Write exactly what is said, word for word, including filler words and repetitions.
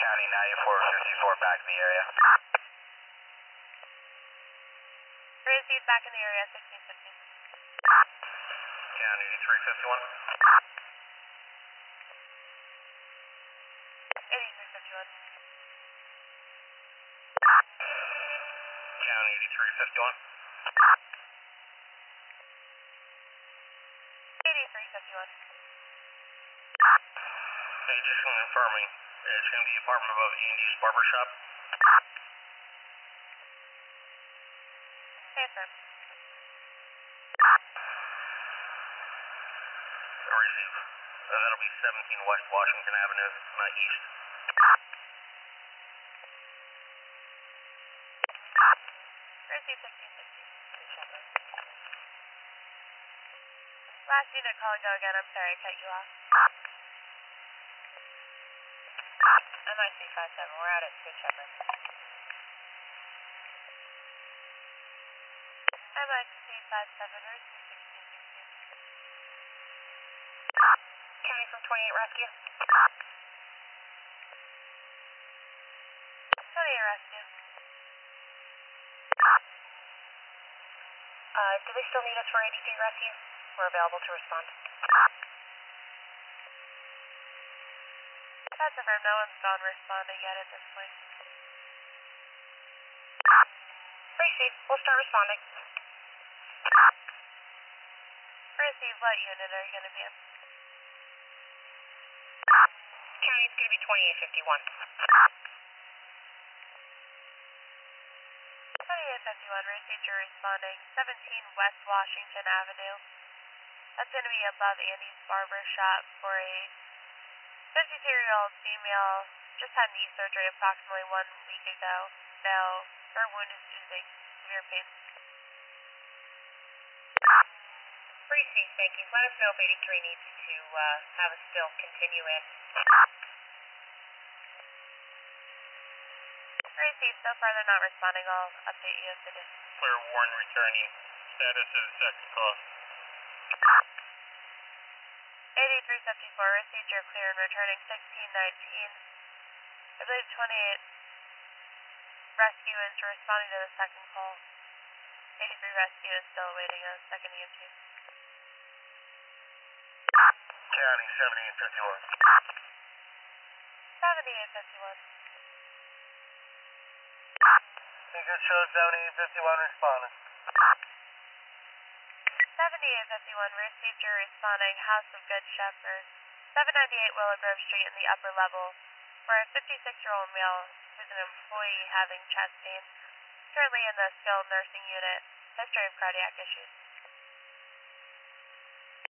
County ninety-four fifty-four back in the area. Received back in the area, sixteen fifty. County eighty-three fifty-one. eighty-three fifty-one. County eighty-three fifty-one. eighty-three fifty-one. Hey, just confirming, it's going to be apartment above Andy's Barber Shop. Confirm. Receive. Uh, that'll be seventeen West Washington Avenue, not East. Receive sixteen fifty. Last unit call and go again. I'm sorry I cut you off. M I C five seven, we're out at Good Shepherd. M I C five seven, receive sixteen sixty. County from twenty-eight Rescue. twenty-eight Rescue. Uh, do they still need us for eighty-three Rescue? We're available to respond. That's affirmed. No one's gone responding yet at this point. Receive. We'll start responding. Receive. What unit are you going to be in? County, it's going to be twenty-eight fifty-one. twenty-eight fifty-one, received. You're responding. seventeen West Washington Avenue. That's going to be above Andy's Barber Shop for a fifty-two-year-old female. Just had knee surgery approximately one week ago. Now, her wound is oozing. Severe pain. Receive, thank you. Let us know if eighty-three needs to uh, have us still continue in. Received. So far, they're not responding. I'll update you if they do. Clear Warren returning. Status of the second call. eighty-three fifty-four, received. You're clear and returning. sixteen nineteen. I believe twenty-eight Rescue is responding to the second call. eighty-three Rescue is still awaiting a second E M T. County seventy-eight fifty-one. seventy-eight fifty-one. You can show seventy-eight fifty-one responding. seventy-eight fifty-one, received. You're responding. House of Good Shepherd. seven ninety-eight Willow Grove Street in the upper level for a fifty-six-year-old male who's an employee having chest pain. Currently in the skilled nursing unit. History of cardiac issues.